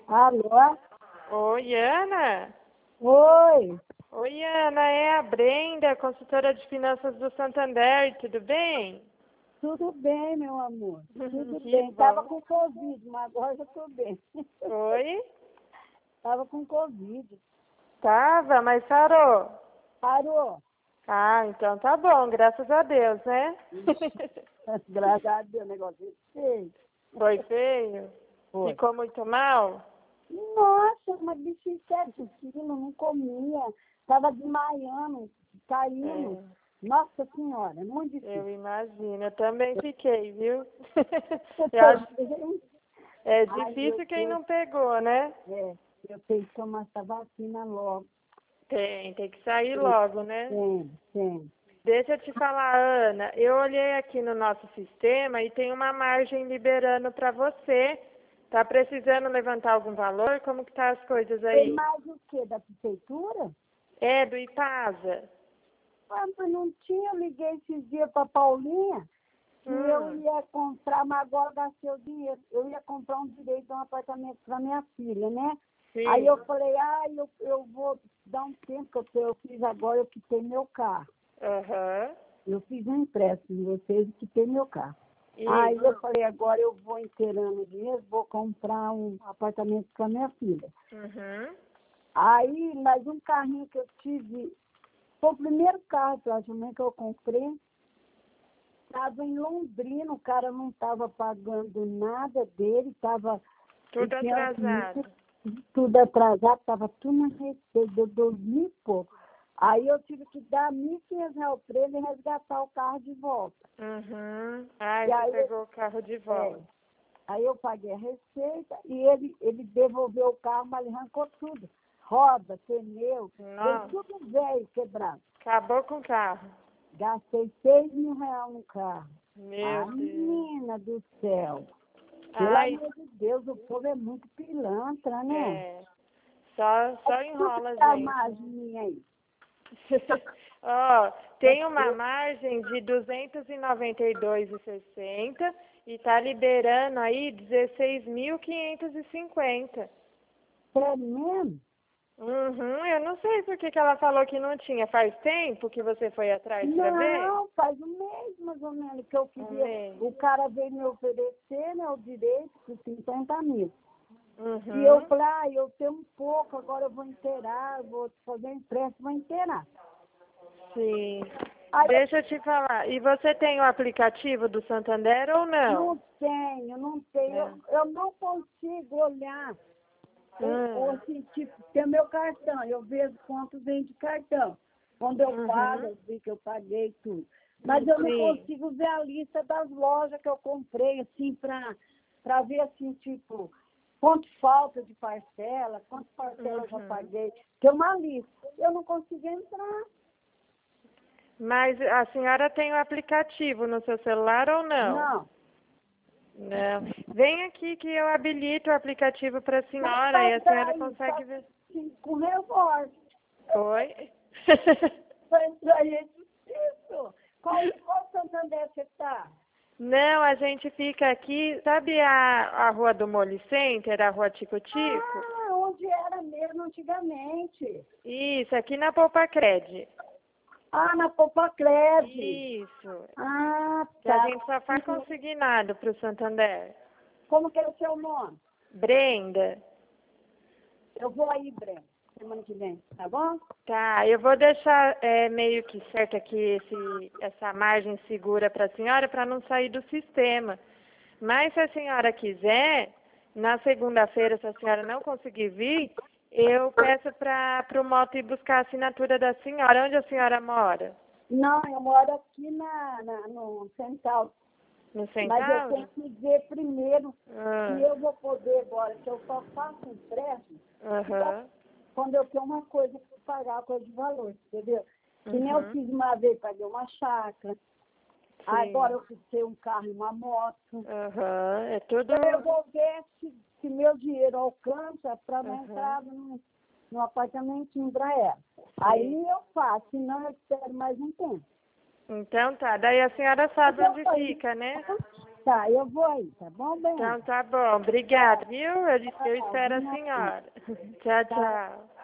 Alô? Oi, Ana. Oi, Oi, Ana, é a Brenda, consultora de finanças do Santander, tudo bem? tudo bem, meu amor? Tudo Que bem. Tava bom. com Covid, mas agora já tô bem. Oi? Tava com Covid. Tava, mas sarou. Parou. Ah, então tá bom, graças a Deus, né? Graças a Deus, negócio feio. Foi feio? Foi. Ficou muito mal? Nossa, uma bichinha 7 quilos, não comia. Tava desmaiando, caindo. É, Nossa Senhora, é muito eu difícil. imagino, eu também fiquei, viu? Eu Eu acho tô bem. é Ai, meu difícil quem Deus. não pegou, né? Eu tenho que tomar essa vacina logo. Tem que sair logo, né? Tem. Deixa eu te falar, Ana, eu olhei aqui no nosso sistema e tem uma margem liberando para você. Tá precisando levantar algum valor? Como que tá as coisas Tem aí? mais o quê? Da prefeitura? É, do Ipasa. Ah, mas não tinha, eu liguei esses dias para Paulinha que eu Hum, ia comprar, mas agora gastei o dinheiro. Eu ia comprar um direito de um apartamento para minha filha, né? Aí sim. eu falei, eu vou dar um tempo que eu fiz agora, eu quitei meu carro. Aham. Eu fiz um empréstimo em vocês e quitei meu carro. Aí eu Isso. falei, agora eu vou inteirando o dinheiro, vou comprar um apartamento para minha filha. Uhum. Aí, mais um carrinho que eu tive, foi o primeiro carro praticamente que eu comprei. Estava em Londrina, o cara não estava pagando nada dele, ele Tudo tinha atrasado. tudo atrasado, estava tudo na receita, deu 2.000 e pouco. Aí eu tive que dar R$ 1.500 para ele resgatar o carro de volta. Uhum. Ai, E você aí, pegou o carro de é, volta. aí eu paguei a receita e ele devolveu o carro, mas ele arrancou tudo. Roda, pneu, veio Nossa, tudo velho, quebrado. acabou com o carro. Gastei R$ 6.000 no carro. Meu Ai, Deus. menina do céu. Pelo Ai, amor de Deus, o povo é muito pilantra, né? é. Só Tudo enrola que a tá gente. margem aí. Ó, tem uma margem de 292,60 e tá liberando aí 16.550. É mesmo? Uhum, eu não sei por que que ela falou que não tinha. Faz tempo que você foi atrás para ver? Não, faz um mês mais ou menos que eu Um queria. mês. O cara veio me oferecer, né, o direito de 50 mil. E eu Uhum, falei, eu tenho um pouco, agora eu vou inteirar, eu vou fazer um empréstimo, vou inteirar. sim. Aí Deixa eu te falar. E você tem o aplicativo do Santander ou não? não tenho, É. eu não consigo olhar. Hum, Assim, tipo, tem o meu cartão, eu vejo quanto vem de cartão. Quando eu pago, uhum, eu vi que eu paguei tudo. Mas eu não sim. consigo ver a lista das lojas que eu comprei, assim, para ver, assim, tipo, quanto falta de parcela, quantas parcelas eu já Uhum. paguei. Tem uma lista. Eu não consigo entrar. Mas a senhora tem o aplicativo no seu celular ou não? Não. Não. Vem aqui que eu habilito o aplicativo para a Mas senhora e faz a senhora daí, consegue faz ver. assim, com revólver. Oi? Faz daí é difícil. Qual Santander você está? Não, a gente fica aqui, sabe a Rua do Mole Center, a Rua Tico Tico? Ah, onde era mesmo antigamente. Isso, aqui na Poupa Cred. Ah, na Popacred. Isso. Ah, Que a tá. gente só faz consignado para o Santander. Como que é o seu nome? Brenda. Eu vou aí, Breno, semana que vem, tá bom? Tá, eu vou deixar meio que certo aqui essa margem segura para a senhora para não sair do sistema. Mas se a senhora quiser, na segunda-feira, se a senhora não conseguir vir, eu peço para o moto ir buscar a assinatura da senhora. Onde a senhora mora? Não, eu moro aqui no Central, No mas eu tenho Centauro? que ver primeiro se Ah, eu vou poder agora, que eu só faço empréstimo só aham, quando eu tenho uma coisa para pagar, coisa de valor, entendeu? Que nem eu uhum, fiz uma vez, paguei uma chácara, agora sim, eu fiz um carro e uma moto. aham, é tudo, Então, eu vou ver se meu dinheiro alcança para dar aham, entrada no apartamentinho para ela. Aí sim. eu faço, senão eu espero mais um tempo. Então tá, daí a senhora Mas sabe eu onde falei, fica, né? Tá, eu vou aí, tá bom, bem? Então tá bom. Obrigada, viu? Eu Tá, espero a vim aqui. senhora. Tchau, Tá. tchau.